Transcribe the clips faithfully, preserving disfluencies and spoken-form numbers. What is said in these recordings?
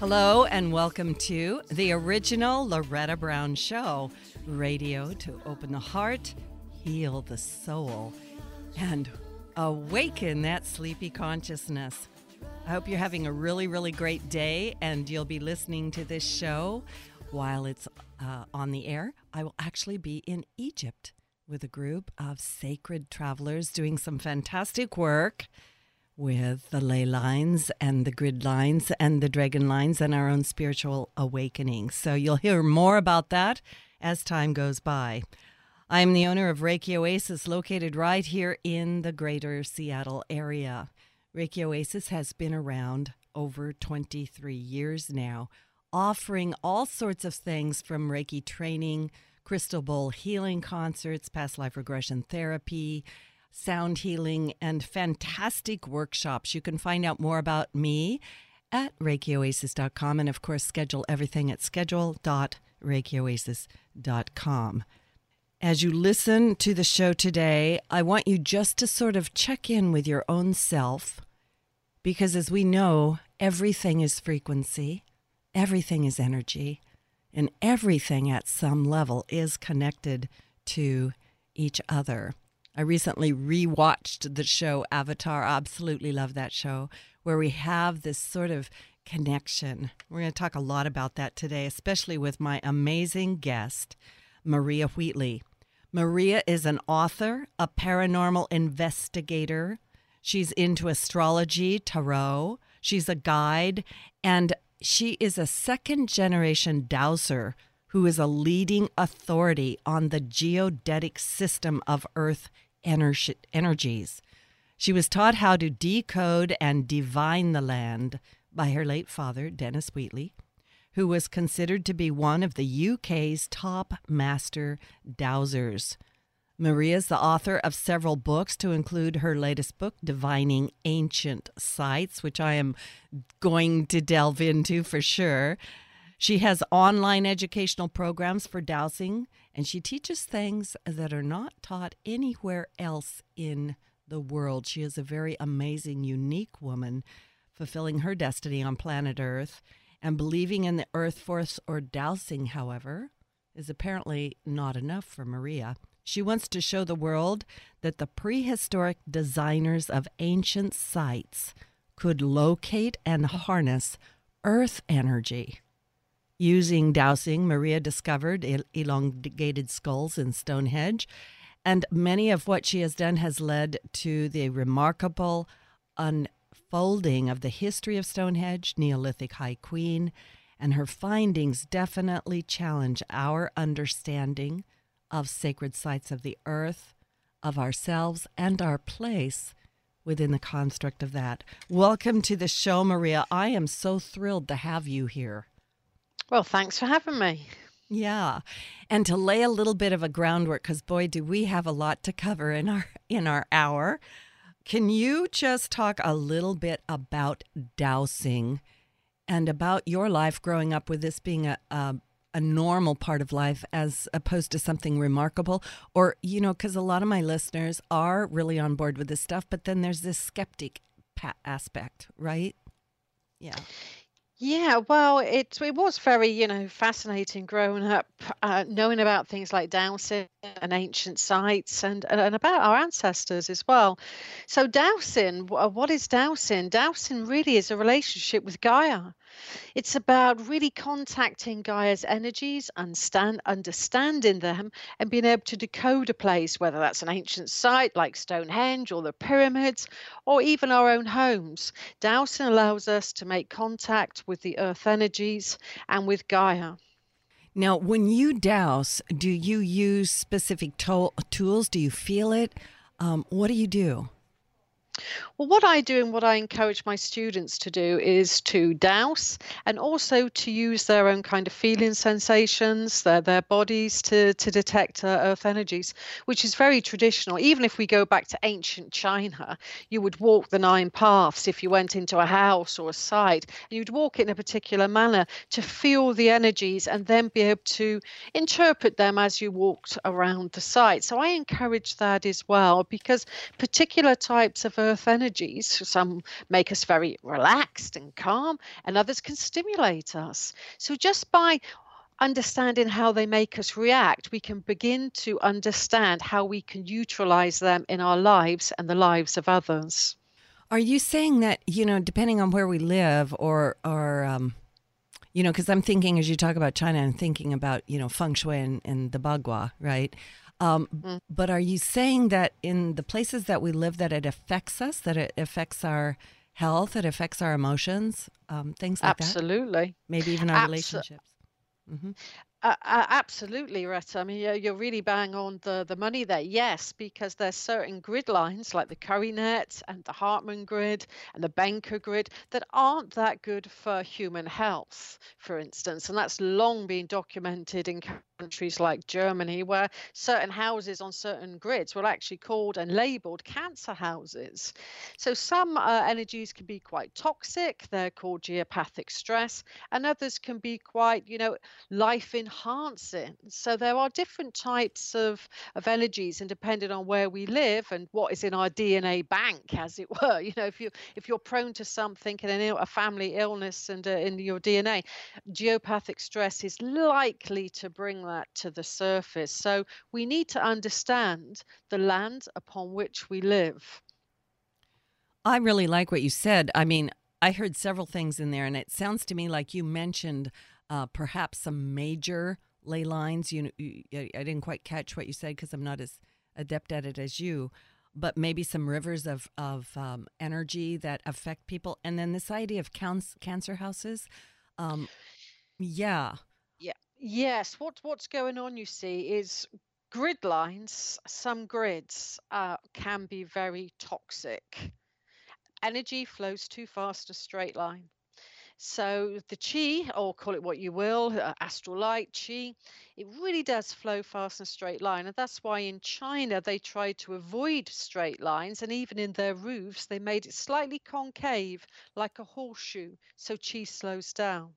Hello and welcome to the original Loretta Brown Show, radio to open the heart, heal the soul, and awaken that sleepy consciousness. I hope you're having a really, really great day, and you'll be listening to this show while it's uh, on the air. I will actually be in Egypt with a group of sacred travelers doing some fantastic work with the ley lines and the grid lines and the dragon lines and our own spiritual awakening. So you'll hear more about that as time goes by. I'm the owner of Reiki Oasis, located right here in the greater Seattle area. Reiki Oasis has been around over twenty-three years now, offering all sorts of things from Reiki training, crystal bowl healing concerts, past life regression therapy, sound healing, and fantastic workshops. You can find out more about me at reiki oasis dot com, and of course schedule everything at schedule dot reiki oasis dot com. As you listen to the show today, I want you just to sort of check in with your own self, because as we know, everything is frequency, everything is energy, and everything at some level is connected to each other. I recently rewatched the show Avatar. I absolutely love that show, where we have this sort of connection. We're going to talk a lot about that today, especially with my amazing guest, Maria Wheatley. Maria is an author, a paranormal investigator. She's into astrology, tarot. She's a guide, and she is a second-generation dowser who is a leading authority on the geodetic system of Earth energy, energies. She was taught how to decode and divine the land by her late father, Dennis Wheatley, who was considered to be one of the U K's top master dowsers. Maria is the author of several books, to include her latest book, Divining Ancient Sites, which I am going to delve into for sure. She has online educational programs for dowsing, and she teaches things that are not taught anywhere else in the world. She is a very amazing, unique woman, fulfilling her destiny on planet Earth. And believing in the earth force or dowsing, however, is apparently not enough for Maria. She wants to show the world that the prehistoric designers of ancient sites could locate and harness earth energy. Using dowsing, Maria discovered el- elongated skulls in Stonehenge, and many of what she has done has led to the remarkable unfolding of the history of Stonehenge, Neolithic High Queen, and her findings definitely challenge our understanding of sacred sites of the earth, of ourselves, and our place within the construct of that. Welcome to the show, Maria. I am so thrilled to have you here. Well, thanks for having me. Yeah. And to lay a little bit of a groundwork, because boy, do we have a lot to cover in our in our hour. Can you just talk a little bit about dowsing and about your life growing up with this being a, a, a normal part of life as opposed to something remarkable? Or, you know, because a lot of my listeners are really on board with this stuff, but then there's this skeptic pa- aspect, right? Yeah. Yeah, well, it it was very, you know, fascinating growing up, uh, knowing about things like dowsing and ancient sites, and, and and about our ancestors as well. So dowsing, wh- uh, what is dowsing? Dowsing really is a relationship with Gaia. It's about really contacting Gaia's energies, understand, understanding them, and being able to decode a place, whether that's an ancient site like Stonehenge or the pyramids, or even our own homes. Dowsing allows us to make contact with the earth energies and with Gaia. Now, when you douse, do you use specific to- tools? Do you feel it? Um, what do you do? Well, what I do and what I encourage my students to do is to douse and also to use their own kind of feeling sensations, their, their bodies to, to detect uh, earth energies, which is very traditional. Even if we go back to ancient China, you would walk the nine paths if you went into a house or a site, and you'd walk it in a particular manner to feel the energies and then be able to interpret them as you walked around the site. So I encourage that as well, because particular types of earth energies. Some make us very relaxed and calm, and others can stimulate us. So just by understanding how they make us react, we can begin to understand how we can utilize them in our lives and the lives of others. Are you saying that, you know, depending on where we live or, or, um, you know, because I'm thinking as you talk about China, I'm thinking about, you know, feng shui and, and the bagua, right? Um, Mm. but are you saying that in the places that we live, that it affects us, that it affects our health, it affects our emotions, um, things like that? Absolutely. Maybe even our Abs- relationships? Hmm. Uh, uh, absolutely, Retta. I mean, you're, you're really bang on the, the money there. Yes, because there's certain grid lines like the Curry net and the Hartmann grid and the Benker grid that aren't that good for human health, for instance. And that's long been documented in countries like Germany, where certain houses on certain grids were actually called and labeled cancer houses. So some uh, energies can be quite toxic. They're called geopathic stress, and others can be quite, you know, life enhancing. So there are different types of, of energies, and depending on where we live and what is in our D N A bank, as it were, you know, if you if you're prone to something in an Ill, a family illness and uh, in your D N A, geopathic stress is likely to bring that to the surface. So we need to understand the land upon which we live. I really like what you said. I mean, I heard several things in there, and it sounds to me like you mentioned uh, perhaps some major ley lines. You, you, I I didn't quite catch what you said because I'm not as adept at it as you, but maybe some rivers of of um, energy that affect people, and then this idea of counts, cancer houses. Um, yeah. Yeah. Yes. What what's going on, you see, is grid lines, some grids uh, can be very toxic. Energy flows too fast a straight line. So the chi, or call it what you will, uh, astral light, chi, it really does flow fast in a straight line. And that's why in China they tried to avoid straight lines. And even in their roofs, they made it slightly concave, like a horseshoe, so chi slows down.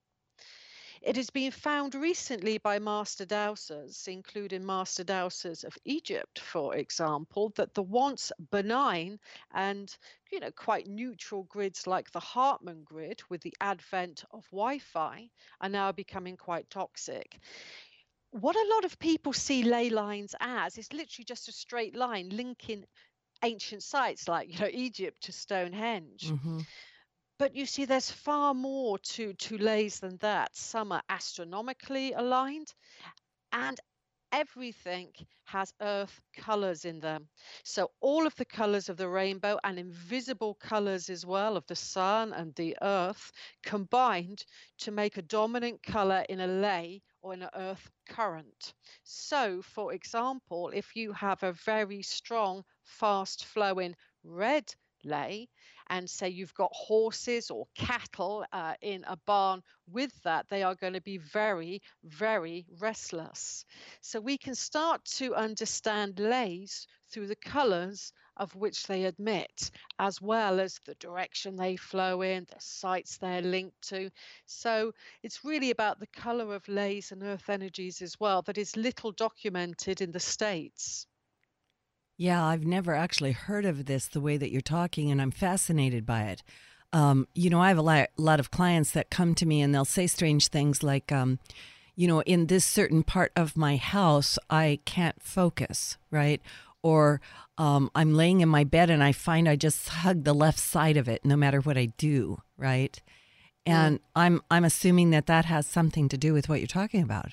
It has been found recently by master dowsers, including master dowsers of Egypt, for example, that the once benign and, you know, quite neutral grids like the Hartmann grid, with the advent of Wi-Fi, are now becoming quite toxic. What a lot of people see ley lines as is literally just a straight line linking ancient sites like, you know, Egypt to Stonehenge. Hmm. But you see, there's far more to to lays than that. Some are astronomically aligned, and everything has earth colors in them. So all of the colors of the rainbow and invisible colors as well of the sun and the earth combined to make a dominant color in a ley or in an earth current. So, for example, if you have a very strong, fast flowing red ley, and say you've got horses or cattle uh, in a barn with that, they are going to be very, very restless. So we can start to understand lays through the colors of which they emit, as well as the direction they flow in, the sites they're linked to. So it's really about the color of lays and earth energies as well that is little documented in the States. Yeah, I've never actually heard of this the way that you're talking, and I'm fascinated by it. Um, you know, I have a lot, lot of clients that come to me and they'll say strange things like, um, you know, in this certain part of my house, I can't focus, right? Or um, I'm laying in my bed and I find I just hug the left side of it no matter what I do, right? Mm. And I'm I'm assuming that that has something to do with what you're talking about.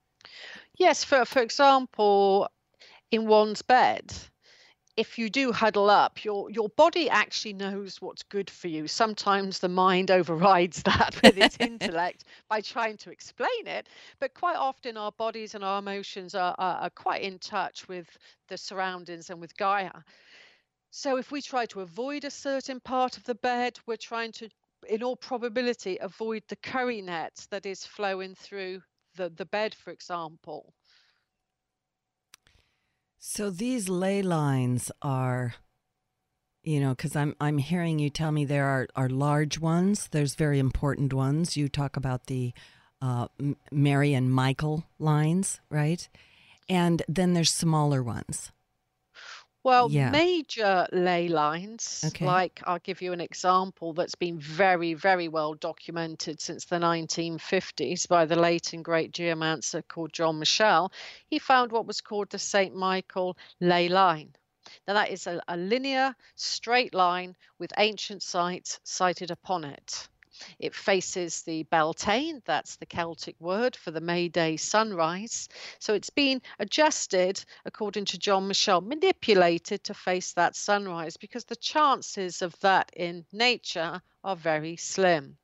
Yes, for for example, in one's bed, if you do huddle up, your your body actually knows what's good for you. Sometimes the mind overrides that with its intellect by trying to explain it, but quite often our bodies and our emotions are, are, are quite in touch with the surroundings and with Gaia. So if we try to avoid a certain part of the bed, we're trying to, in all probability, avoid the curry net that is flowing through the, the bed, for example. So these ley lines are, you know, because I'm I'm hearing you tell me there are, are large ones. There's very important ones. You talk about the uh, M- Mary and Michael lines, right? And then there's smaller ones. Well, Yeah. major ley lines, Okay. like I'll give you an example that's been very, very well documented since the nineteen fifties by the late and great geomancer called John Michell. He found what was called the Saint Michael ley line. Now, that is a, a linear, straight line with ancient sites sited upon it. It faces the Beltane, that's the Celtic word for the May Day sunrise. So it's been adjusted, according to John Michell, manipulated to face that sunrise because the chances of that in nature are very slim.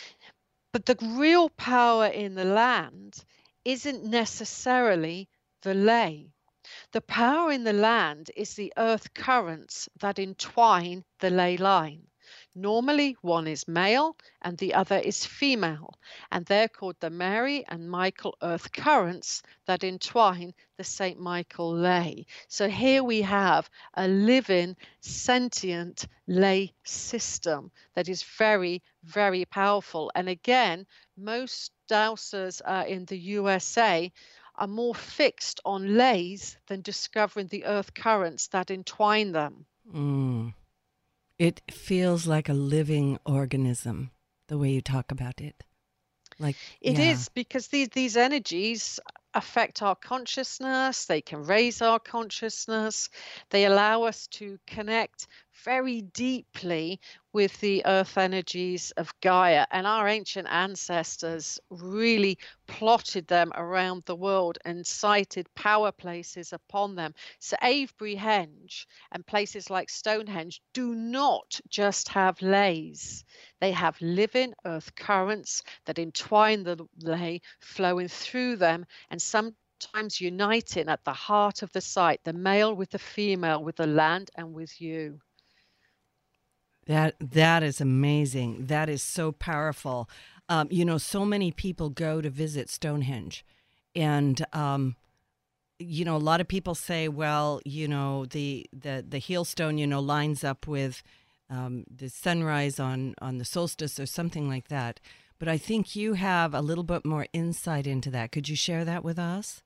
But the real power in the land isn't necessarily the ley. The power in the land is the earth currents that entwine the ley line. Normally, one is male and the other is female, and they're called the Mary and Michael earth currents that entwine the Saint Michael ley. So here we have a living, sentient ley system that is very, very powerful. And again, most dowsers uh, in the U S A are more fixed on leys than discovering the earth currents that entwine them. Mm. It feels like a living organism, the way you talk about it. Like It yeah. is because these these energies affect our consciousness, they can raise our consciousness, they allow us to connect very deeply with the earth energies of Gaia. And our ancient ancestors really plotted them around the world and sited power places upon them. So Avebury Henge and places like Stonehenge do not just have leys. They have living earth currents that entwine the ley, flowing through them and sometimes uniting at the heart of the site, the male with the female, with the land and with you. That that is amazing. That is so powerful. Um, you know, so many people go to visit Stonehenge, and um, you know, a lot of people say, well, you know, the the the heel stone, you know, lines up with um, the sunrise on on the solstice or something like that. But I think you have a little bit more insight into that. Could you share that with us?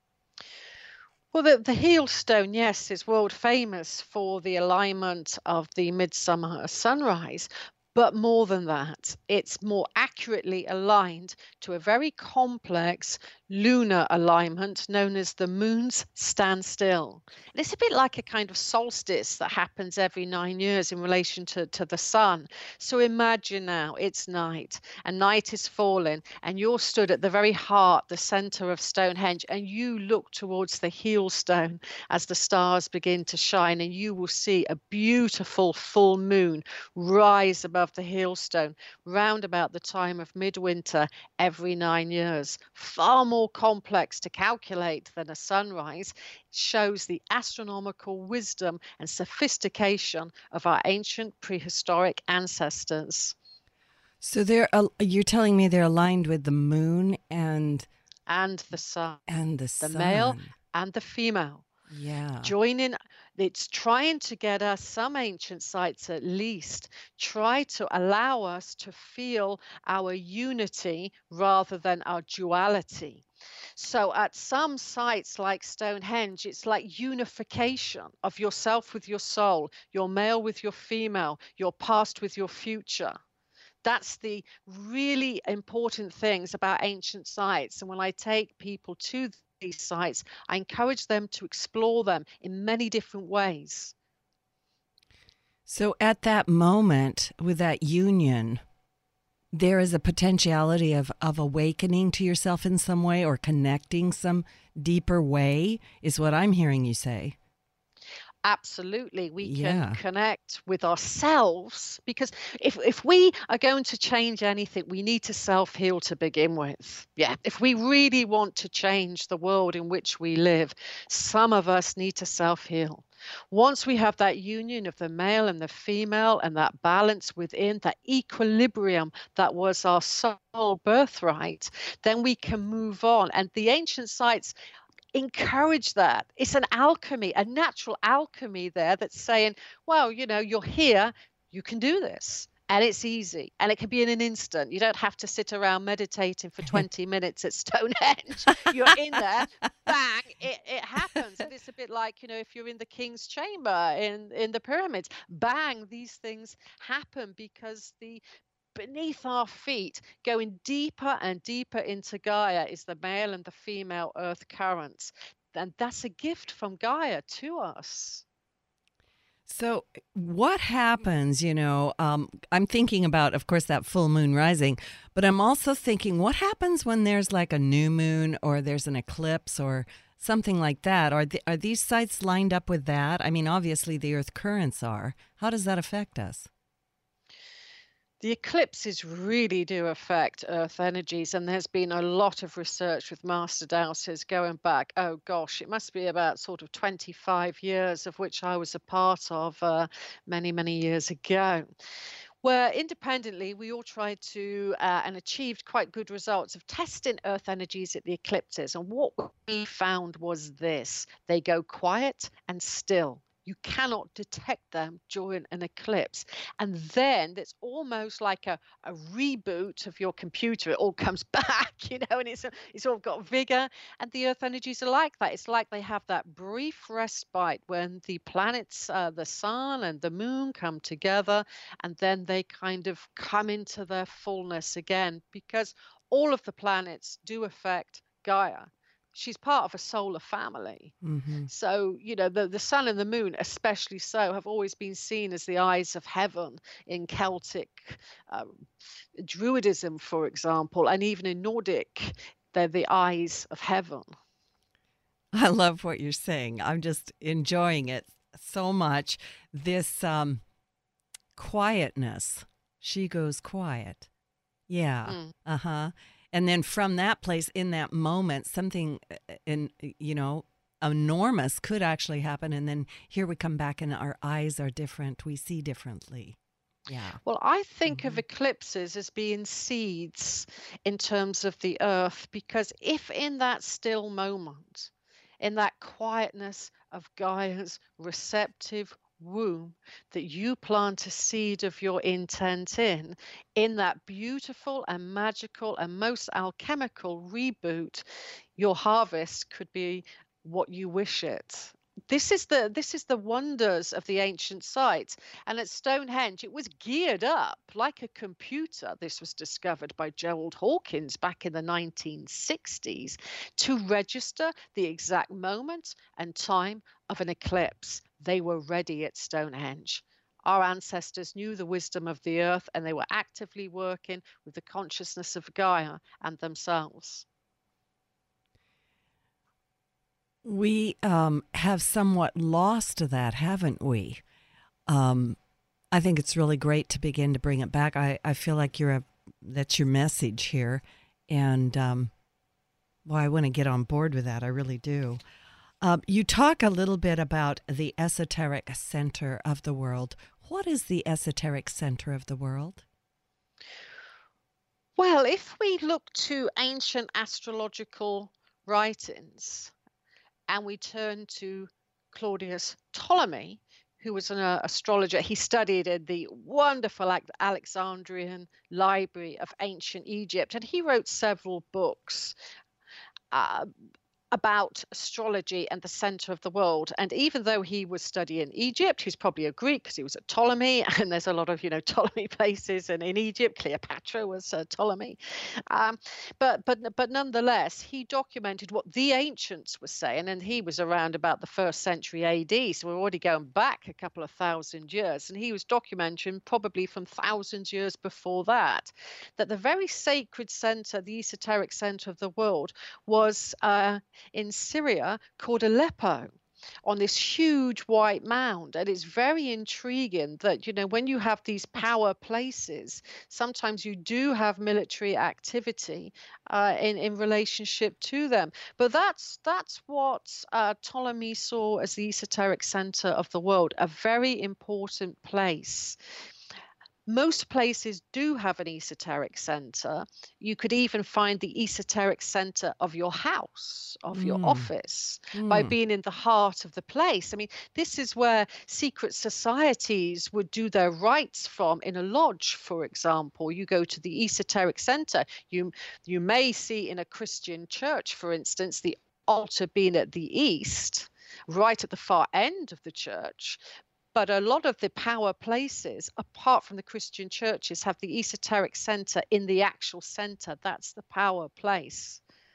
Well, the, the heel stone, yes, is world famous for the alignment of the midsummer sunrise. But more than that, it's more accurately aligned to a very complex lunar alignment known as the moon's standstill. And it's a bit like a kind of solstice that happens every nine years in relation to, to the sun. So imagine now it's night and night is falling and you're stood at the very heart, the center of Stonehenge, and you look towards the heel stone as the stars begin to shine, and you will see a beautiful full moon rise above the heel stone round about the time of midwinter every nine years. Far more complex to calculate than a sunrise. It shows the astronomical wisdom and sophistication of our ancient prehistoric ancestors. So they're al- you're telling me they're aligned with the moon and And the sun, and the the male sun. and the female. Yeah. Joining, it's trying to get us, some ancient sites at least, try to allow us to feel our unity rather than our duality. So at some sites like Stonehenge, it's like unification of yourself with your soul, your male with your female, your past with your future. That's the really important things about ancient sites. And when I take people to these sites, I encourage them to explore them in many different ways. So at that moment, with that union, there is a potentiality of, of awakening to yourself in some way or connecting some deeper way, is what I'm hearing you say. Absolutely, we Yeah. can connect with ourselves, because if if we are going to change anything, we need to self-heal to begin with. Yeah, if we really want to change the world in which we live, some of us need to self-heal. Once we have that union of the male and the female and that balance within, that equilibrium that was our soul birthright, then we can move on. And the ancient sites encourage that. It's an alchemy, a natural alchemy there that's saying, well, you know, you're here, you can do this. And it's easy, and it can be in an instant. You don't have to sit around meditating for twenty minutes at Stonehenge. You're in there, bang, it, it happens. And it's a bit like, you know, if you're in the king's chamber in, in the pyramids, bang, these things happen because the beneath our feet, going deeper and deeper into Gaia, is the male and the female earth currents. And that's a gift from Gaia to us. So, what happens, you know? Um, I'm thinking about, of course, that full moon rising, but I'm also thinking, what happens when there's like a new moon or there's an eclipse or something like that? Are, the, are these sites lined up with that? I mean, obviously, the earth currents are. How does that affect us? The eclipses really do affect Earth energies, and there's been a lot of research with master dowsers going back, oh gosh, it must be about sort of twenty-five years, of which I was a part of uh, many, many years ago, where independently we all tried to uh, and achieved quite good results of testing Earth energies at the eclipses. And what we found was this: they go quiet and still. You cannot detect them during an eclipse. And then it's almost like a, a reboot of your computer. It all comes back, you know, and it's, it's all got vigor. And the Earth energies are like that. It's like they have that brief respite when the planets, uh, the sun and the moon come together, and then they kind of come into their fullness again, because all of the planets do affect Gaia. She's part of a solar family. Mm-hmm. So, you know, the, the sun and the moon, especially so, have always been seen as the eyes of heaven in Celtic um, Druidism, for example, and even in Nordic, they're the eyes of heaven. I love what you're saying. I'm just enjoying it so much. This um, quietness. She goes quiet. Yeah. Mm. Uh-huh. And then from that place, in that moment, something, in you know, enormous could actually happen. And then here we come back and our eyes are different. We see differently. Yeah. Well, I think Mm-hmm. of eclipses as being seeds in terms of the earth, because if in that still moment, in that quietness of Gaia's receptive womb, that you plant a seed of your intent in, in that beautiful and magical and most alchemical reboot, your harvest could be what you wish it. This is the this is the wonders of the ancient sites. And at Stonehenge, it was geared up like a computer. This was discovered by Gerald Hawkins back in the nineteen sixties to register the exact moment and time of an eclipse. They were ready at Stonehenge. Our ancestors knew the wisdom of the earth, and they were actively working with the consciousness of Gaia and themselves. We um, have somewhat lost that, haven't we? Um, I think it's really great to begin to bring it back. I, I feel like you're a that's your message here, and um, well, I want to get on board with that. I really do. Um, you talk a little bit about the esoteric center of the world. What is the esoteric center of the world? Well, if we look to ancient astrological writings and we turn to Claudius Ptolemy, who was an uh, astrologer, he studied in the wonderful Alexandrian library of ancient Egypt, and he wrote several books Uh, about astrology and the center of the world. And even though he was studying Egypt, he's probably a Greek because he was at Ptolemy, and there's a lot of, you know, Ptolemy places, and in Egypt, Cleopatra was uh, Ptolemy. Um, but but but nonetheless, he documented what the ancients were saying, and he was around about the first century A D. So we're already going back a couple of thousand years, and he was documenting probably from thousands years before that, that the very sacred center, the esoteric center of the world, was uh, in Syria called Aleppo, on this huge white mound. And it's very intriguing that, you know, when you have these power places, sometimes you do have military activity uh, in, in relationship to them. But that's that's what uh, Ptolemy saw as the esoteric center of the world, a very important place. Most places do have an esoteric center. You could even find the esoteric center of your house, of your Mm, office, by mm. being in the heart of the place. I mean, this is where secret societies would do their rites from in a lodge, for example. You go to the esoteric center. You you may see in a Christian church, for instance, the altar being at the east, right at the far end of the church. But a lot of the power places, apart from the Christian churches, have the esoteric center in the actual center. That's the power place.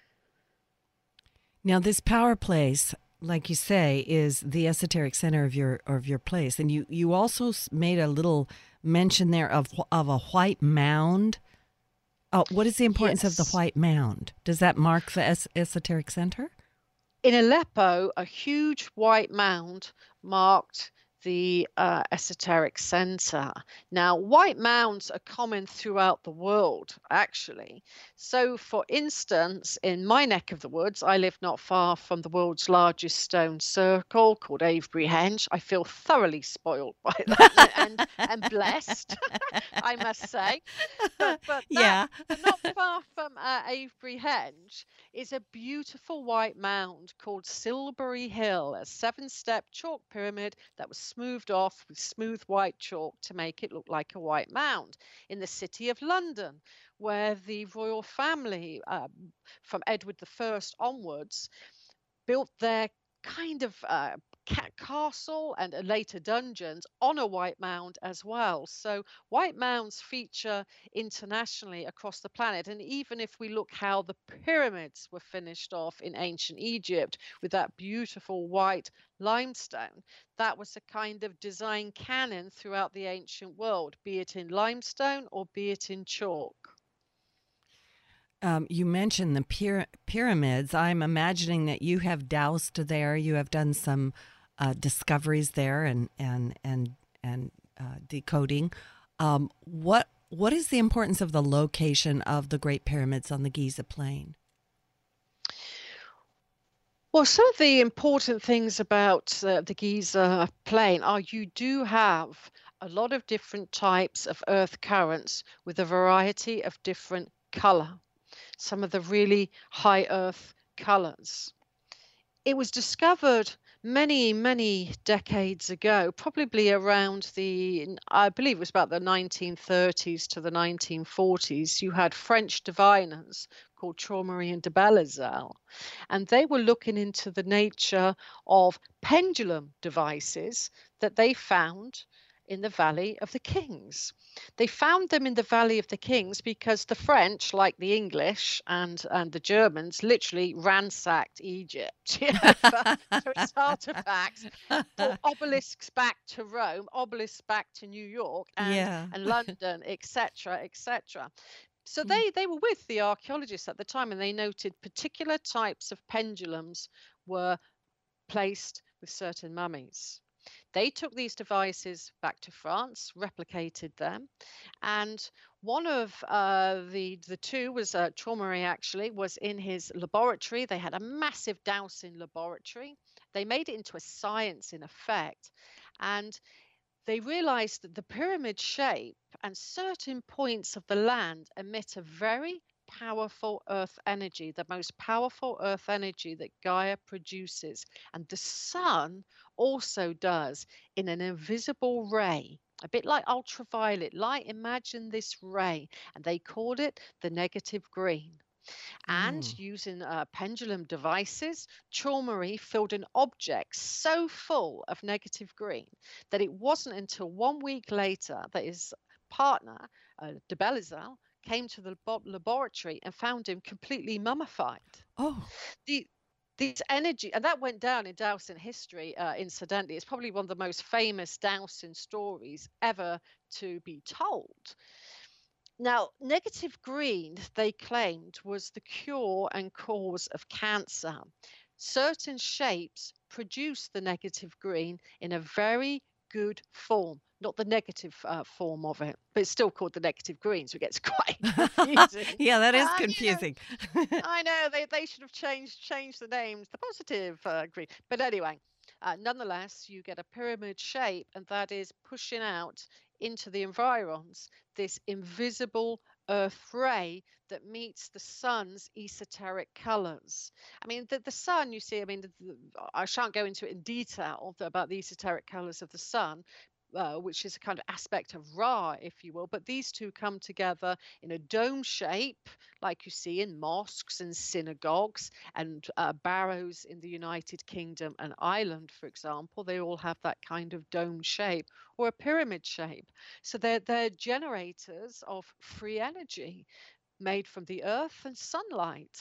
Now, this power place, like you say, is the esoteric center of your of your place, and you you also s- made a little mention there of wh- of a white mound. Oh, what is the importance of the Yes. white mound? Does that mark the es- esoteric center? In Aleppo, a huge white mound marked the uh, esoteric center. Now, white mounds are common throughout the world, actually. So, for instance, in my neck of the woods, I live not far from the world's largest stone circle called Avebury Henge. I feel thoroughly spoiled by that and, and blessed, I must say. But but that Yeah. but not far from uh, Avebury Henge is a beautiful white mound called Silbury Hill, a seven-step chalk pyramid that was smoothed off with smooth white chalk to make it look like a white mound in the city of London, where the royal family, um, from Edward the First onwards, built their kind of uh, ca- castle and uh, later dungeons on a white mound as well. So white mounds feature internationally across the planet. And even if we look how the pyramids were finished off in ancient Egypt with that beautiful white limestone, that was a kind of design canon throughout the ancient world, be it in limestone or be it in chalk. Um, you mentioned the pyra- pyramids. I'm imagining that you have doused there. You have done some uh, discoveries there and and and and uh, decoding. Um, what what is the importance of the location of the Great Pyramids on the Giza Plain? Well, some of the important things about uh, the Giza plain are you do have a lot of different types of earth currents with a variety of different color, some of the really high earth colors. It was discovered many, many decades ago, probably around the, I believe it was about the nineteen thirties to the nineteen forties. You had French diviners called Traumery and de Belazelle, and they were looking into the nature of pendulum devices that they found in the Valley of the Kings. They found them in the Valley of the Kings because the French, like the English and, and the Germans, literally ransacked Egypt, you know, for, for its artifacts, brought obelisks back to Rome, obelisks back to New York and, Yeah. and London, et cetera, et cetera. So Mm. they, they were with the archaeologists at the time, and they noted particular types of pendulums were placed with certain mummies. They took these devices back to France, replicated them, and one of uh, the the two was uh, Traumery actually was in his laboratory. They had a massive dowsing laboratory. They made it into a science in effect, and they realized that the pyramid shape and certain points of the land emit a very powerful earth energy, the most powerful earth energy that Gaia produces. And the sun also does in an invisible ray, a bit like ultraviolet light. Imagine this ray, and they called it the negative green. And Mm. using uh, pendulum devices, Chalmery filled an object so full of negative green that it wasn't until one week later that his partner, uh, de Belizal, came to the labo- laboratory and found him completely mummified. Oh. The these energy, and that went down in Dowson history, uh, incidentally. It's probably one of the most famous Dowson stories ever to be told. Now, negative green, they claimed, was the cure and cause of cancer. Certain shapes produce the negative green in a very good form, not the negative uh, form of it, but it's still called the negative green, so it gets quite confusing. Yeah, that is Uh, you know, confusing. I know they, they should have changed changed the names, the positive uh, green. But anyway, uh, nonetheless, you get a pyramid shape, and that is pushing out into the environs this invisible Earth ray that meets the sun's esoteric colors. I mean, the, the sun, you see, I mean, the, the, I shan't go into it in detail about the esoteric colors of the sun, uh, which is a kind of aspect of Ra, if you will. But these two come together in a dome shape, like you see in mosques and synagogues and uh, barrows in the United Kingdom and Ireland, for example. They all have that kind of dome shape or a pyramid shape. So they're, they're generators of free energy made from the earth and sunlight.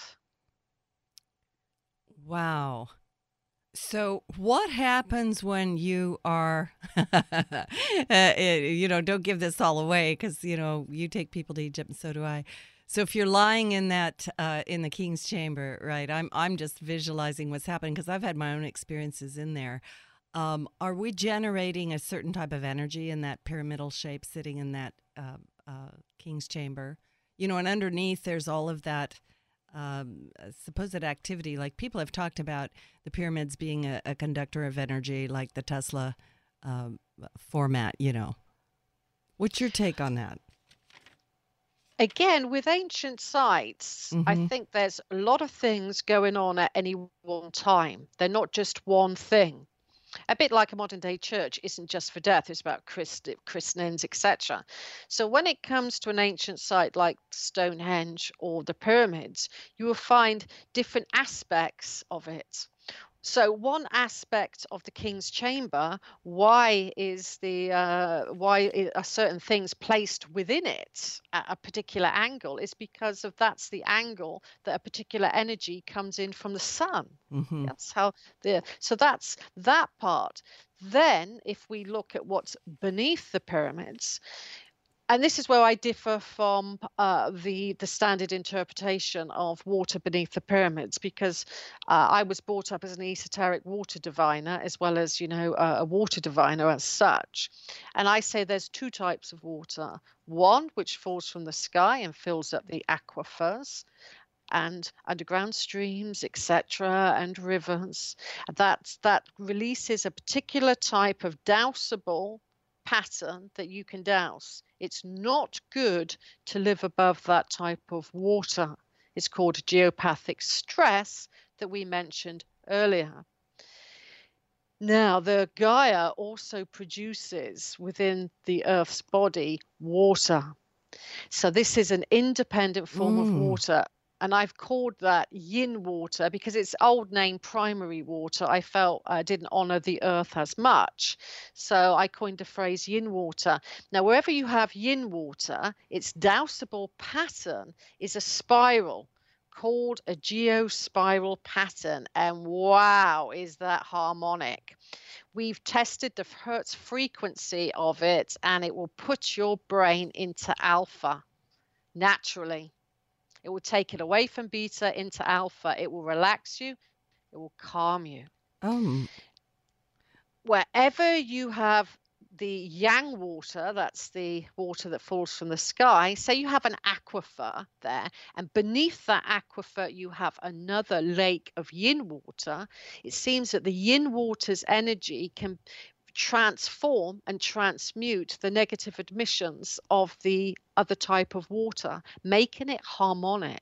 Wow. So, what happens when you are, uh, you know, don't give this all away because, you know, you take people to Egypt and so do I. So if you're lying in that, uh, in the king's chamber, right, I'm, I'm just visualizing what's happening because I've had my own experiences in there. Um, are we generating a certain type of energy in that pyramidal shape sitting in that uh, uh, king's chamber? You know, and underneath there's all of that um, supposed activity. Like people have talked about the pyramids being a, a conductor of energy, like the Tesla um, format, you know. What's your take on that? Again, with ancient sites, I Mm-hmm. think there's a lot of things going on at any one time. They're not just one thing. A bit like a modern day church isn't just for death, it's about Christ, christenings, et cetera. So when it comes to an ancient site like Stonehenge or the pyramids, you will find different aspects of it. So one aspect of the king's chamber, why is the uh, why i- are certain things placed within it at a particular angle, is because of that's the angle that a particular energy comes in from the sun. Mm-hmm. That's how the so that's that part. Then if we look at what's beneath the pyramids, and this is where I differ from uh, the the standard interpretation of water beneath the pyramids, because uh, I was brought up as an esoteric water diviner, as well as you know uh, a water diviner as such. And I say there's two types of water: one which falls from the sky and fills up the aquifers and underground streams, et cetera, and rivers. That's that releases a particular type of dousable pattern that you can douse. It's not good to live above that type of water. It's called geopathic stress that we mentioned earlier. Now, the Gaia also produces within the Earth's body water. So this is an independent form of Mm. water. And I've called that yin water because its old name, primary water, I felt uh, didn't honor the earth as much. So I coined the phrase yin water. Now, wherever you have yin water, its dousable pattern is a spiral called a geospiral pattern. And wow, is that harmonic. We've tested the Hertz frequency of it, and it will put your brain into alpha naturally. It will take it away from beta into alpha. It will relax you. It will calm you. Um. Wherever you have the yang water, that's the water that falls from the sky, say you have an aquifer there, and beneath that aquifer you have another lake of yin water, it seems that the yin water's energy can transform and transmute the negative emissions of the other type of water, making it harmonic.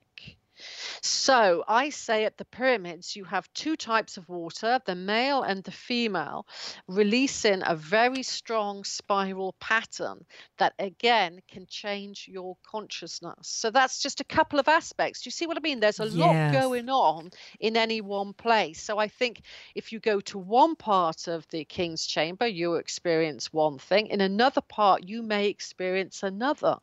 So I say at the pyramids, you have two types of water, the male and the female, releasing a very strong spiral pattern that again can change your consciousness. So that's just a couple of aspects. Do you see what I mean? There's a lot Yes. going on in any one place. So I think if you go to one part of the king's chamber, you experience one thing. In another part, you may experience another.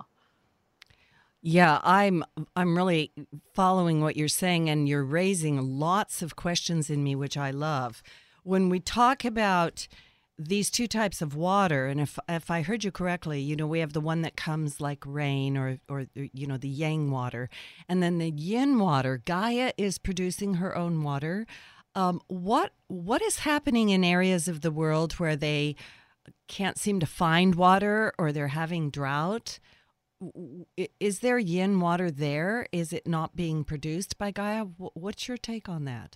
Yeah, I'm I'm really following what you're saying, and you're raising lots of questions in me, which I love. When we talk about these two types of water, and if if I heard you correctly, you know, we have the one that comes like rain, or or you know, the yang water, and then the yin water. Gaia is producing her own water. Um, what what is happening in areas of the world where they can't seem to find water, or they're having drought? W- i- Is there yin water there? Is it not being produced by Gaia? Wh- What's your take on that?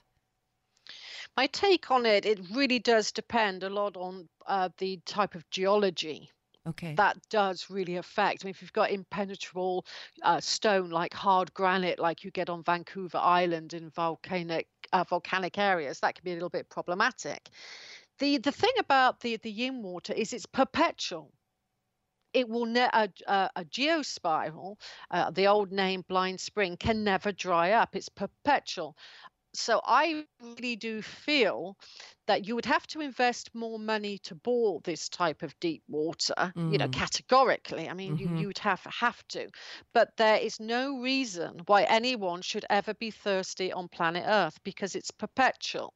My take on it, it really does depend a lot on uh, the type of geology Okay. That does really affect. I mean, if you've got impenetrable uh, stone like hard granite, like you get on Vancouver Island in volcanic uh, volcanic areas, that can be a little bit problematic. The the thing about the the yin water is it's perpetual. It will ne- a, a, a geospiral, uh, the old name blind spring, can never dry up. It's perpetual. So I really do feel that you would have to invest more money to bore this type of deep water, you know, Mm. categorically. I mean, you Mm-hmm. you would have have to. But there is no reason why anyone should ever be thirsty on planet Earth because it's perpetual.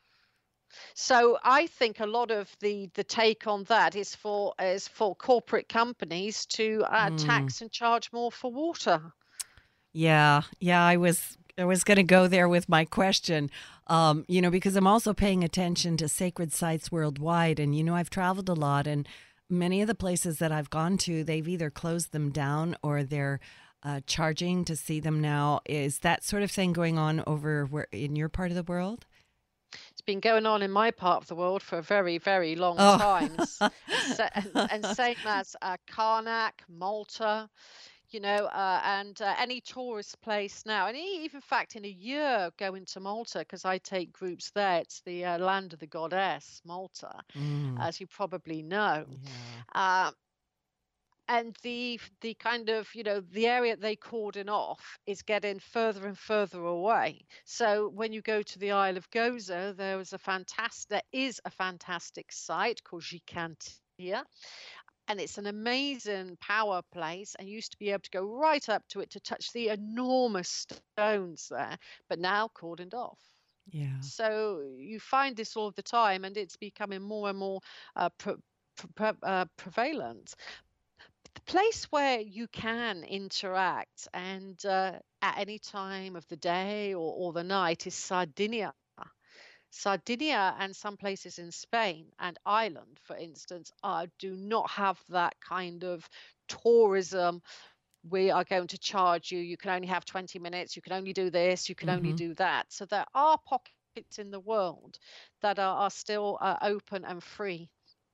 So I think a lot of the the take on that is for is for corporate companies to uh, Mm. tax and charge more for water. Yeah, yeah, I was I was going to go there with my question. Um, you know, because I'm also paying attention to sacred sites worldwide, and you know, I've traveled a lot, and many of the places that I've gone to, they've either closed them down or they're uh, charging to see them now. Is that sort of thing going on over where in your part of the world? It's been going on in my part of the world for a very, very long Oh, time. S- And, sa- and, and same as uh, Karnak, Malta, you know, uh, and uh, any tourist place now. And e- even in fact, in a year going to Malta, because I take groups there, it's the uh, land of the goddess, Malta, mm, as you probably know. yeah. Uh, and the the kind of, you know, the area they cordon off is getting further and further away. So when you go to the Isle of Gozo, there was a fantastic there is a fantastic site called Gigantia, and it's an amazing power place. And you used to be able to go right up to it to touch the enormous stones there, but now cordoned off. Yeah. So you find this all the time, and it's becoming more and more uh, pre- pre- pre- uh, prevalent. The place where you can interact and uh, at any time of the day or, or the night is Sardinia. Sardinia and some places in Spain and Ireland, for instance, uh, do not have that kind of tourism. We are going to charge you. You can only have twenty minutes. You can only do this. You can only Mm-hmm. do that. So there are pockets in the world that are, are still uh, open and free.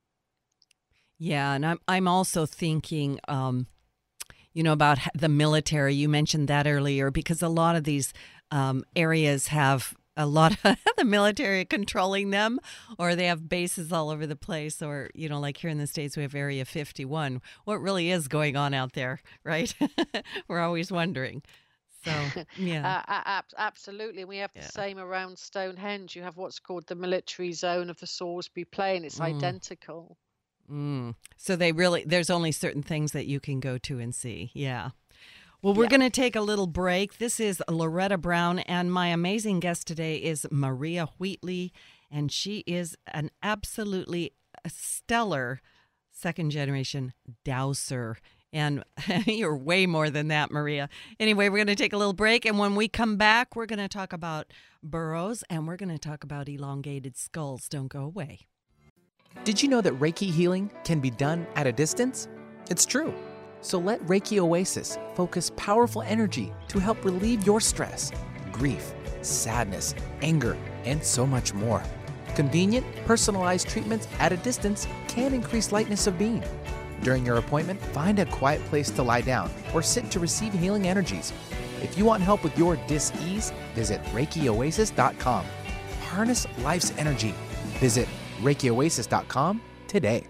Yeah, and I'm I'm also thinking, um, you know, about h- the military. You mentioned that earlier because a lot of these um, areas have a lot of the military controlling them, or they have bases all over the place, or you know, like here in the States, we have Area fifty-one. What really is going on out there, right? We're always wondering. So, yeah, Uh, a- ab- absolutely. We have the yeah. same around Stonehenge. You have what's called the military zone of the Salisbury Plain. It's Mm, identical. mm. So they really, there's only certain things that you can go to and see. Yeah. Well, we're Yeah. going to take a little break. This is Loretta Brown, and my amazing guest today is Maria Wheatley, and she is an absolutely stellar second generation dowser. And you're way more than that, Maria. Anyway, we're going to take a little break, and when we come back, we're going to talk about burrows and we're going to talk about elongated skulls. Don't go away. Did you know that Reiki healing can be done at a distance? It's true. So let Reiki Oasis focus powerful energy to help relieve your stress, grief, sadness, anger, and so much more. Convenient, personalized treatments at a distance can increase lightness of being. During your appointment, find a quiet place to lie down or sit to receive healing energies. If you want help with your dis-ease, visit Reiki Oasis dot com. Harness life's energy. Visit Reiki Oasis dot com today.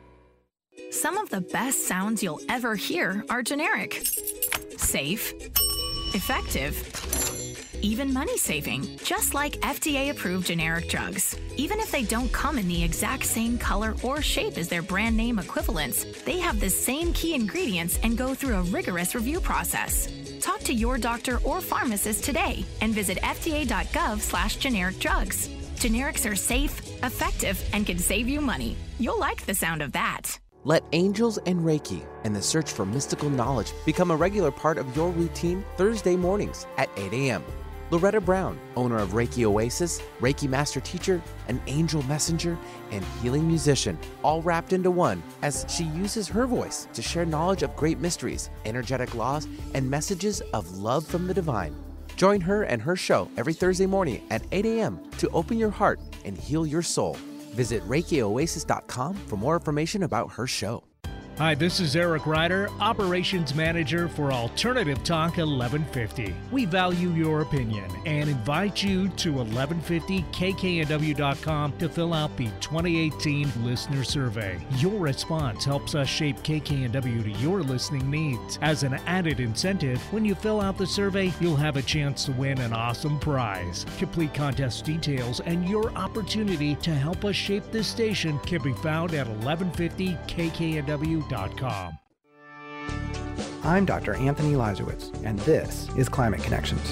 Some of the best sounds you'll ever hear are generic, safe, effective, even money-saving, just like F D A-approved generic drugs. Even if they don't come in the exact same color or shape as their brand name equivalents, they have the same key ingredients and go through a rigorous review process. Talk to your doctor or pharmacist today and visit F D A dot gov slash generic drugs. Generics are safe, effective, and can save you money. You'll like the sound of that. Let angels and Reiki and the search for mystical knowledge become a regular part of your routine Thursday mornings at eight a.m. Loretta Brown, owner of Reiki Oasis, Reiki Master Teacher, an angel messenger, and healing musician, all wrapped into one as she uses her voice to share knowledge of great mysteries, energetic laws, and messages of love from the divine. Join her and her show every Thursday morning at eight a.m. to open your heart and heal your soul. Visit Reiki Oasis dot com for more information about her show. Hi, this is Eric Ryder, Operations Manager for Alternative Talk eleven fifty. We value your opinion and invite you to eleven fifty K K N W dot com to fill out the twenty eighteen Listener Survey. Your response helps us shape K K N W to your listening needs. As an added incentive, when you fill out the survey, you'll have a chance to win an awesome prize. Complete contest details and your opportunity to help us shape this station can be found at eleven fifty K K N W dot com. I'm Doctor Anthony Lazowitz, and this is Climate Connections.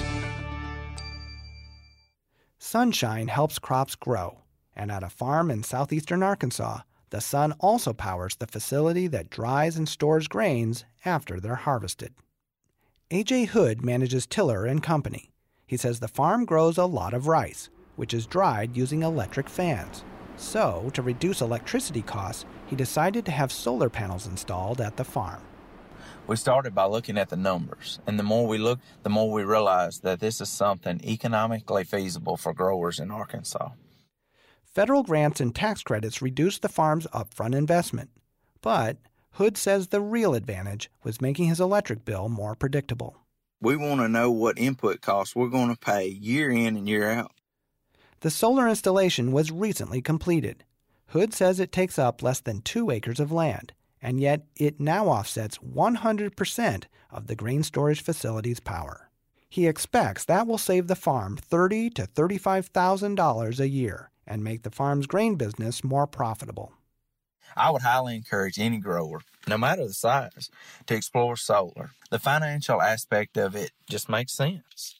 Sunshine helps crops grow, and at a farm in southeastern Arkansas, the sun also powers the facility that dries and stores grains after they're harvested. A J Hood manages Tiller and Company. He says the farm grows a lot of rice, which is dried using electric fans. So, to reduce electricity costs, he decided to have solar panels installed at the farm. We started by looking at the numbers, and the more we looked, the more we realized that this is something economically feasible for growers in Arkansas. Federal grants and tax credits reduced the farm's upfront investment, but Hood says the real advantage was making his electric bill more predictable. We want to know what input costs we're going to pay year in and year out. The solar installation was recently completed. Hood says it takes up less than two acres of land, and yet it now offsets one hundred percent of the grain storage facility's power. He expects that will save the farm thirty thousand to thirty-five thousand dollars a year and make the farm's grain business more profitable. I would highly encourage any grower, no matter the size, to explore solar. The financial aspect of it just makes sense.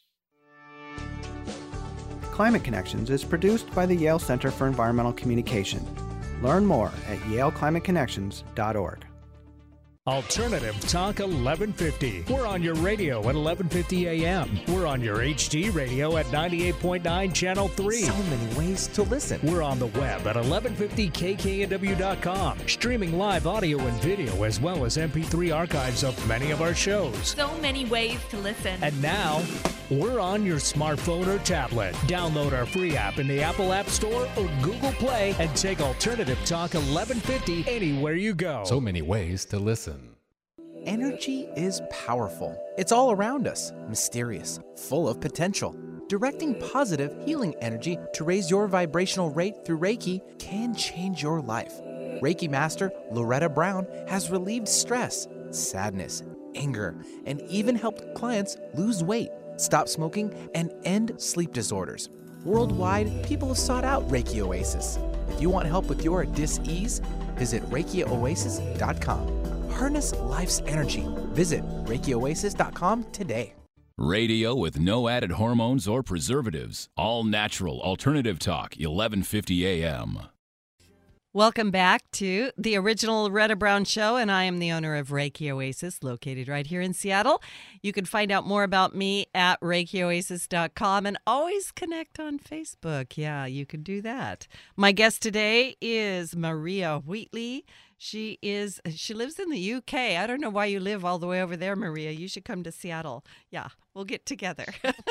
Climate Connections is produced by the Yale Center for Environmental Communication. Learn more at yale climate connections dot org. Alternative Talk eleven fifty. We're on your radio at eleven fifty a m. We're on your H D radio at ninety-eight point nine Channel three. So many ways to listen. We're on the web at eleven fifty K K N W dot com, streaming live audio and video as well as M P three archives of many of our shows. So many ways to listen. And now, we're on your smartphone or tablet. Download our free app in the Apple App Store or Google Play and take Alternative Talk eleven fifty anywhere you go. So many ways to listen. Energy is powerful. It's all around us, mysterious, full of potential. Directing positive, healing energy to raise your vibrational rate through Reiki can change your life. Reiki Master Loretta Brown has relieved stress, sadness, anger, and even helped clients lose weight, stop smoking, and end sleep disorders. Worldwide, people have sought out Reiki Oasis. If you want help with your dis-ease, visit reiki oasis dot com. Harness life's energy. Visit reiki oasis dot com today. Radio with no added hormones or preservatives. All natural alternative talk, eleven fifty a m. Welcome back to the original Loretta Brown Show, and I am the owner of Reiki Oasis, located right here in Seattle. You can find out more about me at reiki oasis dot com and always connect on Facebook. Yeah, you can do that. My guest today is Maria Wheatley. She is. She lives in the U K. I don't know why you live all the way over there, Maria. You should come to Seattle. Yeah, we'll get together.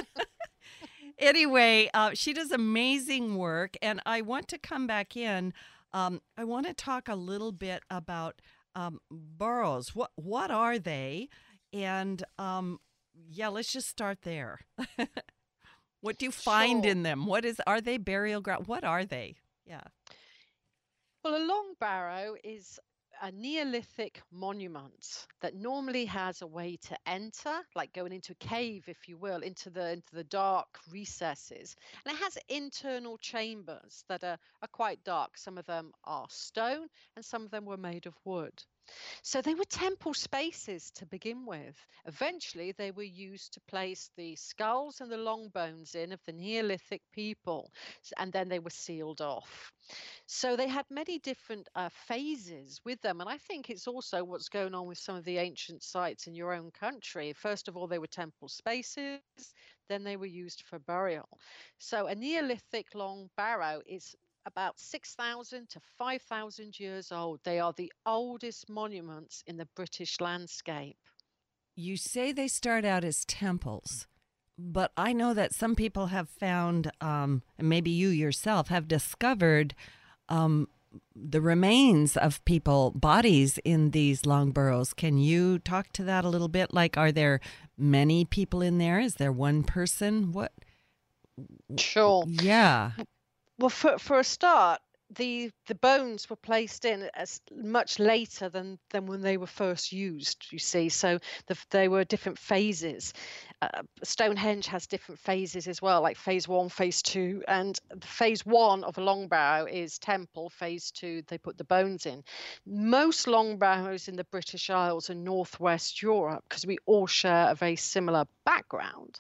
Anyway, uh, she does amazing work, and I want to come back in. Um, I want to talk a little bit about um, burrows. What what are they? And um, yeah, let's just start there. What do you find Sure. in them? What is? Are they burial ground? What are they? Yeah. Well, a long barrow is a Neolithic monument that normally has a way to enter, like going into a cave, if you will, into the into the dark recesses. And it has internal chambers that are, are quite dark. Some of them are stone and some of them were made of wood. So they were temple spaces to begin with. Eventually, they were used to place the skulls and the long bones in of the Neolithic people, s- and then they were sealed off. So they had many different uh, phases with them, and I think it's also what's going on with some of the ancient sites in your own country. First of all, they were temple spaces, then they were used for burial. So a Neolithic long barrow is about six thousand to five thousand years old. They are the oldest monuments in the British landscape. You say they start out as temples, but I know that some people have found, um, and maybe you yourself have discovered, um, the remains of people, bodies in these long burrows. Can you talk to that a little bit? Like, are there many people in there? Is there one person? What? Sure. Yeah. Well, for for a start, the the bones were placed in as much later than than when they were first used. You see, so the, they were different phases. Uh, Stonehenge has different phases as well, like phase one, phase two, and phase one of a long barrow is temple. Phase two, they put the bones in. Most long barrows in the British Isles and Northwest Europe, because we all share a very similar background,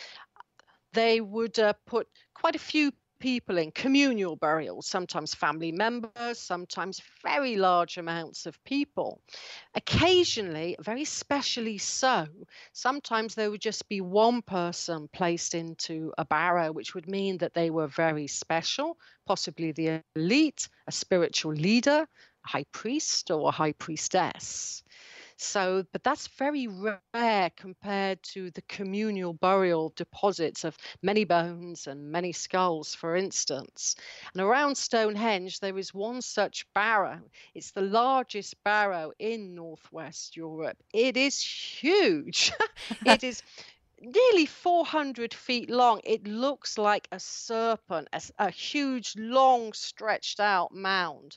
they would uh, put quite a few people in communal burials, sometimes family members, sometimes very large amounts of people. Occasionally, very specially so, sometimes there would just be one person placed into a barrow, which would mean that they were very special, possibly the elite, a spiritual leader, a high priest or a high priestess. So, but that's very rare compared to the communal burial deposits of many bones and many skulls, for instance. And around Stonehenge, there is one such barrow. It's the largest barrow in Northwest Europe. It is huge. It is nearly four hundred feet long. It looks like a serpent, a, a huge, long, stretched out mound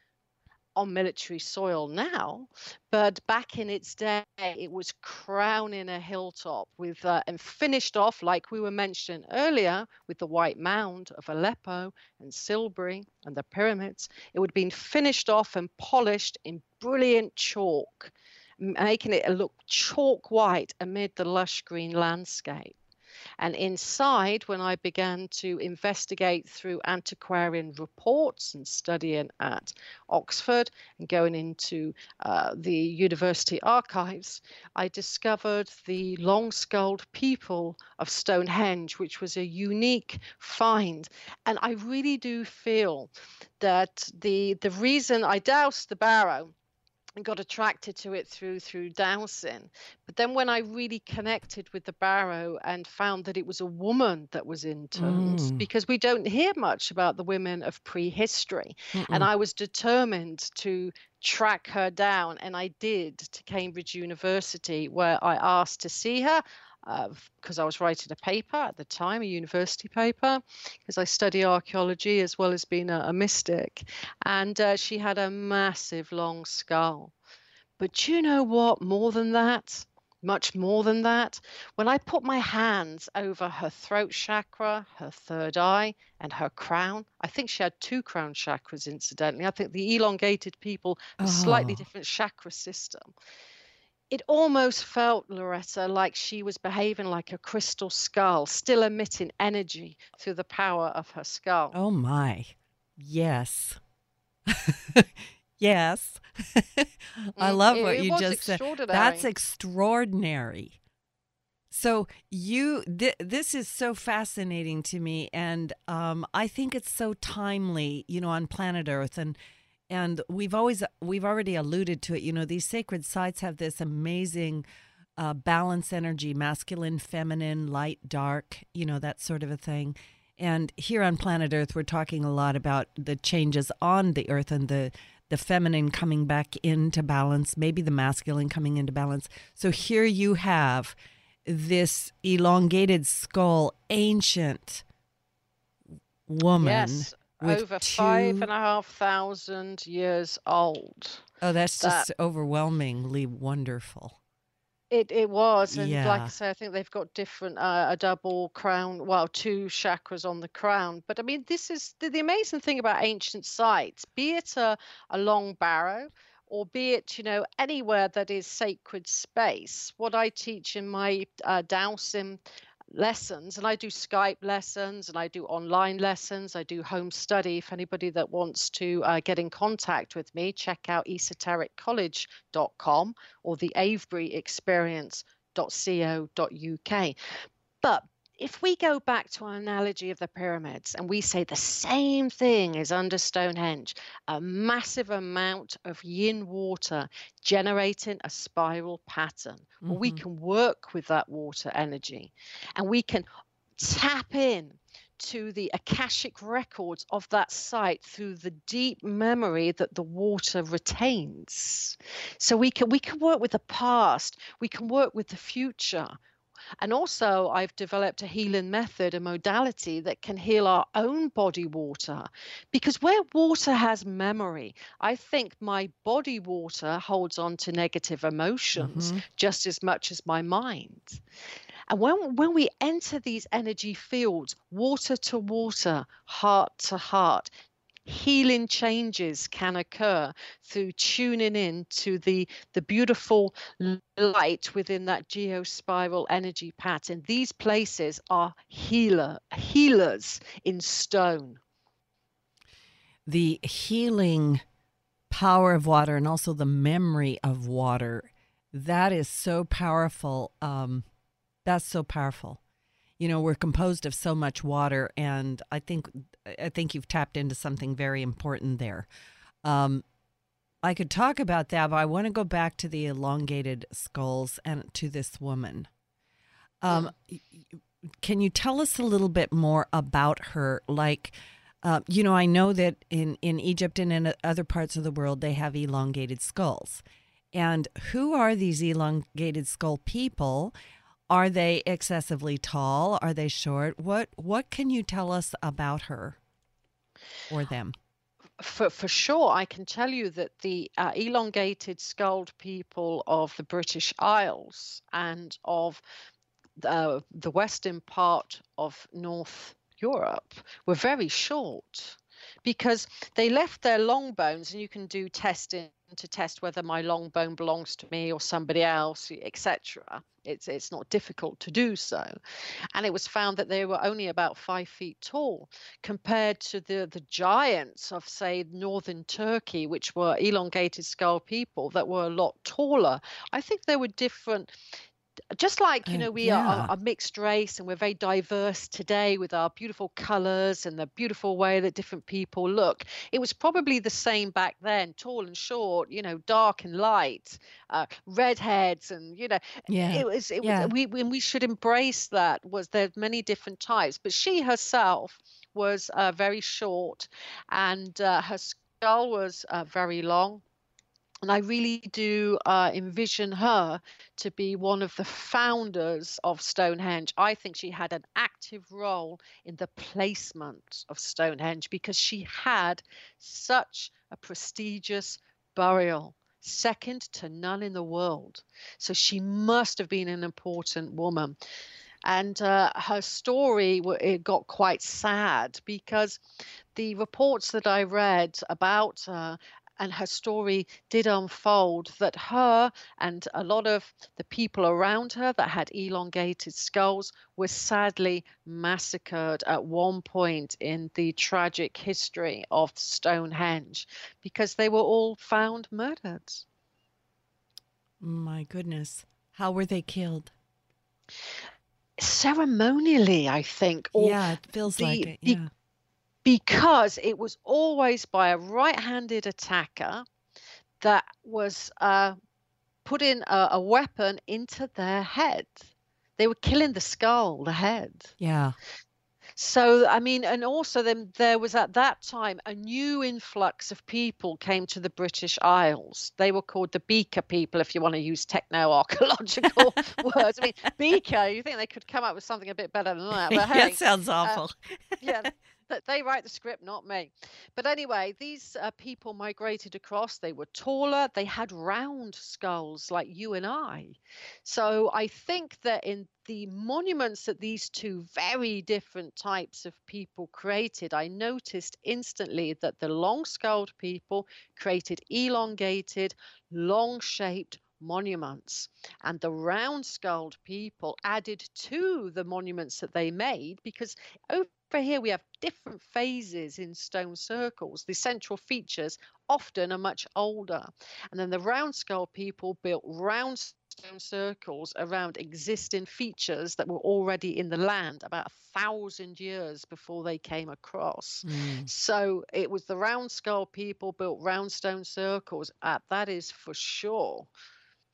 on military soil now, but back in its day, it was crowning a hilltop with uh, and finished off, like we were mentioning earlier, with the White Mound of Aleppo and Silbury and the pyramids. It would have been finished off and polished in brilliant chalk, making it look chalk white amid the lush green landscape. And inside, when I began to investigate through antiquarian reports and studying at Oxford and going into uh, the university archives, I discovered the long-skulled people of Stonehenge, which was a unique find. And I really do feel that the, the reason I doused the barrow and got attracted to it through through dowsing. But then when I really connected with the barrow and found that it was a woman that was interned, mm. because we don't hear much about the women of prehistory. Mm-mm. And I was determined to track her down, and I did, to Cambridge University, where I asked to see her. Because uh, I was writing a paper at the time, a university paper, because I study archaeology as well as being a, a mystic. And uh, she had a massive long skull. But you know what? More than that, much more than that, when I put my hands over her throat chakra, her third eye, and her crown, I think she had two crown chakras, incidentally. I think the elongated people have a oh. slightly different chakra system. It almost felt, Loretta, like she was behaving like a crystal skull, still emitting energy through the power of her skull. Oh, my. Yes. Yes. I love it, what it you was just said. Extraordinary. That's extraordinary. So you, th- this is so fascinating to me, and um, I think it's so timely, you know, on planet Earth, and And we've always, we've already alluded to it, you know, these sacred sites have this amazing uh, balance energy, masculine, feminine, light, dark, you know, that sort of a thing. And here on planet Earth, we're talking a lot about the changes on the Earth and the, the feminine coming back into balance, maybe the masculine coming into balance. So here you have this elongated skull, ancient woman. Yes. Over two... five and a half thousand years old. Oh, that's that, just overwhelmingly wonderful. It it was, and yeah. like I say, I think they've got different uh, a double crown, well, two chakras on the crown. But I mean, this is the, the amazing thing about ancient sites. Be it a, a long barrow, or be it, you know, anywhere that is sacred space. What I teach in my uh, dowsing lessons, and I do Skype lessons and I do online lessons, I do home study. If anybody that wants to uh, get in contact with me, check out esoteric college dot com or the avebury experience dot co dot uk. But if we go back to our analogy of the pyramids and we say the same thing is under Stonehenge, a massive amount of yin water generating a spiral pattern, mm-hmm. well, we can work with that water energy and we can tap in to the Akashic records of that site through the deep memory that the water retains. So we can we can work with the past, we can work with the future. And also, I've developed a healing method, a modality that can heal our own body water. Because where water has memory, I think my body water holds on to negative emotions mm-hmm. just as much as my mind. And when, when we enter these energy fields, water to water, heart to heart, healing changes can occur through tuning in to the, the beautiful light within that geospiral energy pattern. These places are healer, healers in stone. The healing power of water and also the memory of water, that is so powerful. Um, that's so powerful. You know, we're composed of so much water, and I think I think you've tapped into something very important there. Um, I could talk about that, but I want to go back to the elongated skulls and to this woman. Um, can you tell us a little bit more about her? Like, uh, you know, I know that in, in Egypt and in other parts of the world, they have elongated skulls. And who are these elongated skull people? Are they excessively tall? Are they short? What what can you tell us about her or them? For for sure, I can tell you that the uh, elongated skulled people of the British Isles and of the, the western part of North Europe were very short, because they left their long bones, and you can do testing to test whether my long bone belongs to me or somebody else, et cetera. It's it's not difficult to do so. And it was found that they were only about five feet tall compared to the, the giants of, say, northern Turkey, which were elongated skull people that were a lot taller. I think there were different. Just like, you know, we uh, yeah. are a mixed race and we're very diverse today with our beautiful colors and the beautiful way that different people look. It was probably the same back then, tall and short, you know, dark and light, uh, redheads, and, you know, yeah. it was, it yeah. was, we, and we should embrace that. Was there many different types, but she herself was uh, very short, and uh, her skull was uh, very long. And I really do uh, envision her to be one of the founders of Stonehenge. I think she had an active role in the placement of Stonehenge because she had such a prestigious burial, second to none in the world. So she must have been an important woman. And uh, her story, it got quite sad because the reports that I read about her and her story did unfold that her and a lot of the people around her that had elongated skulls were sadly massacred at one point in the tragic history of Stonehenge because they were all found murdered. My goodness. How were they killed? Ceremonially, I think. Or yeah, it feels the, like it. Yeah. Because it was always by a right-handed attacker that was uh, putting a, a weapon into their head. They were killing the skull, the head. Yeah. So, I mean, and also then there was at that time a new influx of people came to the British Isles. They were called the Beaker people, if you want to use techno-archaeological words. I mean, Beaker, you think they could come up with something a bit better than that. But hey, that sounds awful. Uh, yeah. They write the script, not me. But anyway, these uh, people migrated across. They were taller. They had round skulls like you and I. So I think that in the monuments that these two very different types of people created, I noticed instantly that the long-skulled people created elongated, long-shaped monuments, and the round-skulled people added to the monuments that they made, because over here we have different phases in stone circles. The central features often are much older, and then the round-skulled people built round stone circles around existing features that were already in the land about a thousand years before they came across. Mm. So it was the round-skulled people built round stone circles. Uh, that is for sure.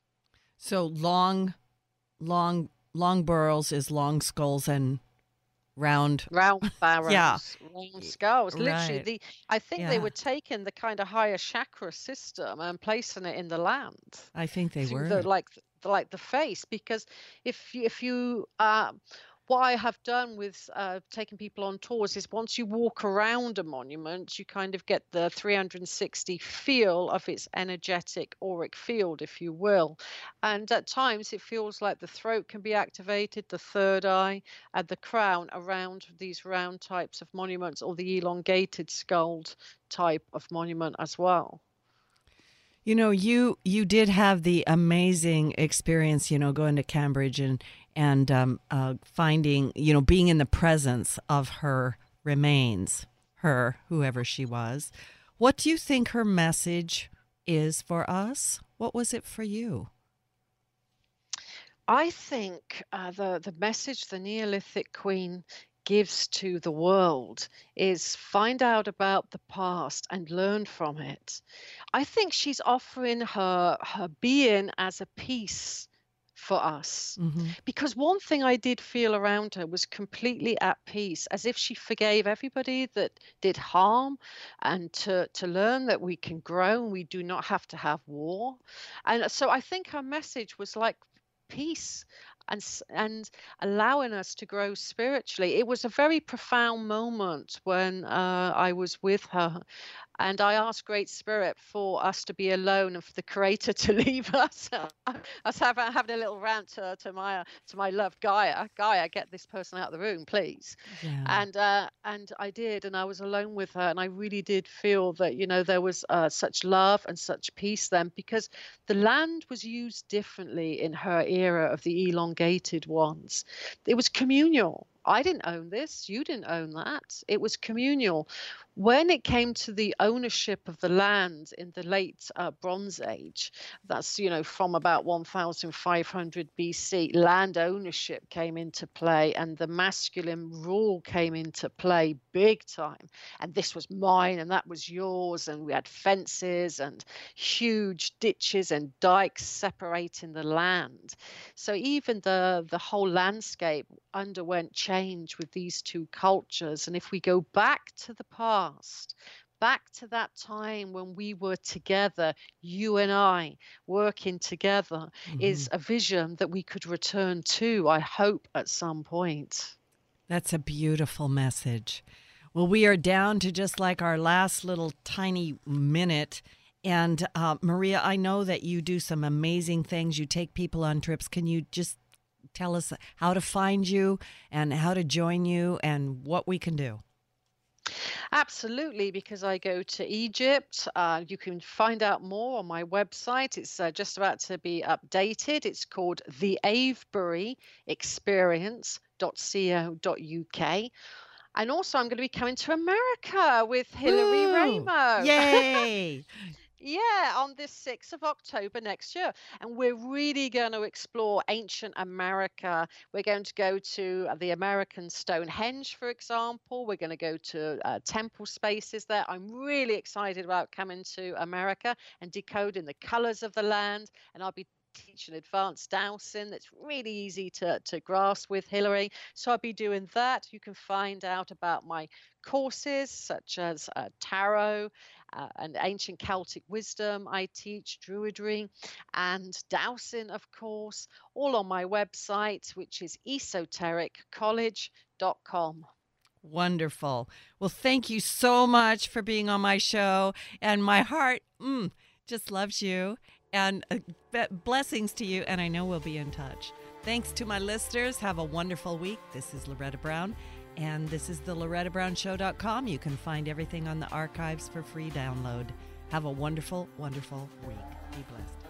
So long, long, long burls is long skulls and round. Round barrels, Yeah. round skulls. Literally, Right. the I think they Yeah. were taking the kind of higher chakra system and placing it in the land I think they through were. the like the, like the face. Because if you, if you uh, what I have done with uh, taking people on tours is once you walk around a monument, you kind of get the three hundred sixty feel of its energetic auric field, if you will. And at times it feels like the throat can be activated, the third eye, and the crown around these round types of monuments, or the elongated skulled type of monument as well. You know, you you did have the amazing experience, you know, going to Cambridge and and um, uh, finding, you know, being in the presence of her remains, her, whoever she was. What do you think her message is for us? What was it for you? I think uh, the the message the Neolithic Queen gives to the world is find out about the past and learn from it. I think she's offering her her being as a piece for us. Mm-hmm. Because one thing I did feel around her was completely at peace, as if she forgave everybody that did harm, and to, to learn that we can grow and we do not have to have war. And so I think her message was like peace and s- and allowing us to grow spiritually. It was a very profound moment when uh, I was with her, and I asked Great Spirit for us to be alone and for the Creator to leave us. I was having, having a little rant to, to my to my love Gaia. Gaia, get this person out of the room, please. Yeah. And uh, and I did, and I was alone with her, and I really did feel that, you know, there was uh, such love and such peace then, because the land was used differently in her era of the elongated ones. It was communal. I didn't own this. You didn't own that. It was communal. When it came to the ownership of the land in the late uh, Bronze Age, that's, you know, from about one thousand five hundred B C, land ownership came into play, and the masculine rule came into play big time. And this was mine and that was yours. And we had fences and huge ditches and dikes separating the land. So even the, the whole landscape underwent change with these two cultures. And if we go back to the past, back to that time when we were together, you and I working together, Mm-hmm. is a vision that we could return to, I hope, at some point. That's a beautiful message. Well, we are down to just like our last little tiny minute. And uh, Maria, I know that you do some amazing things. You take people on trips. Can you just tell us how to find you and how to join you and what we can do? Absolutely, because I go to Egypt. Uh, you can find out more on my website. It's uh, just about to be updated. It's called the Avebury Experience dot co dot uk. And also, I'm going to be coming to America with Hillary Woo! Ramo. Yay! Yeah, on the sixth of October next year. And we're really going to explore ancient America. We're going to go to uh, the American Stonehenge, for example. We're going to go to uh, temple spaces there. I'm really excited about coming to America and decoding the colors of the land. And I'll be teaching advanced dowsing that's really easy to, to grasp with Hillary. So I'll be doing that. You can find out about my courses such as uh, tarot uh, and ancient Celtic wisdom I teach, druidry and dowsing, of course, all on my website, which is esoteric college dot com. Wonderful. Well, thank you so much for being on my show. And my heart mm, just loves you. And uh, be- blessings to you. And I know we'll be in touch. Thanks to my listeners. Have a wonderful week. This is Loretta Brown. And this is the loretta brown show dot com. You can find everything on the archives for free download. Have a wonderful, wonderful week. Be blessed.